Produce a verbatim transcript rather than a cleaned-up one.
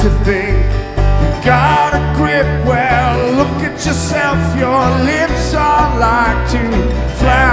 to think you got a grip. Well, look at yourself, your lips are like two flowers.